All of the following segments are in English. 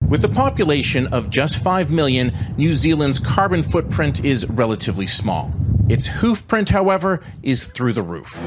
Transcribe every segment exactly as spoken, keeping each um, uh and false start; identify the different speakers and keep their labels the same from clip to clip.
Speaker 1: With a population of just five million, New Zealand's carbon footprint is relatively small. Its hoof print, however, is through the roof.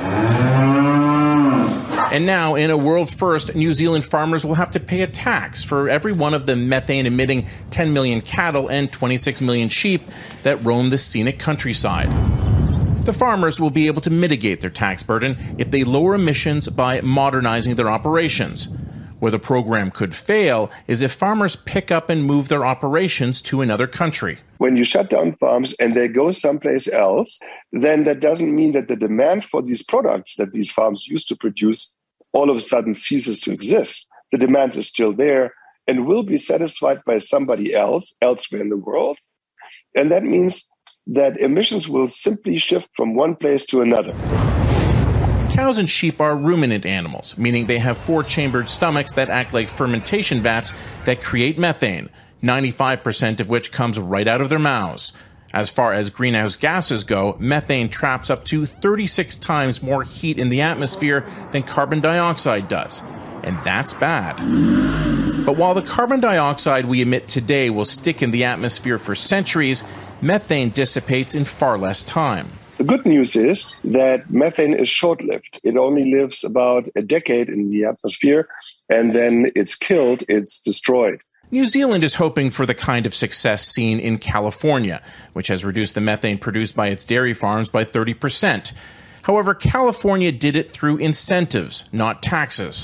Speaker 1: And now, in a world first, New Zealand farmers will have to pay a tax for every one of the methane-emitting ten million cattle and twenty-six million sheep that roam the scenic countryside. The farmers will be able to mitigate their tax burden if they lower emissions by modernizing their operations. Where the program could fail is if farmers pick up and move their operations to another country.
Speaker 2: When you shut down farms and they go someplace else, then that doesn't mean that the demand for these products that these farms used to produce all of a sudden ceases to exist. The demand is still there and will be satisfied by somebody else elsewhere in the world. And that means that emissions will simply shift from one place to another.
Speaker 1: Cows and sheep are ruminant animals, meaning they have four-chambered stomachs that act like fermentation vats that create methane, ninety-five percent of which comes right out of their mouths. As far as greenhouse gases go, methane traps up to thirty-six times more heat in the atmosphere than carbon dioxide does. And that's bad. But while the carbon dioxide we emit today will stick in the atmosphere for centuries, methane dissipates in far less time.
Speaker 2: The good news is that methane is short-lived. It only lives about a decade in the atmosphere, and then it's killed, it's destroyed.
Speaker 1: New Zealand is hoping for the kind of success seen in California, which has reduced the methane produced by its dairy farms by thirty percent. However, California did it through incentives, not taxes.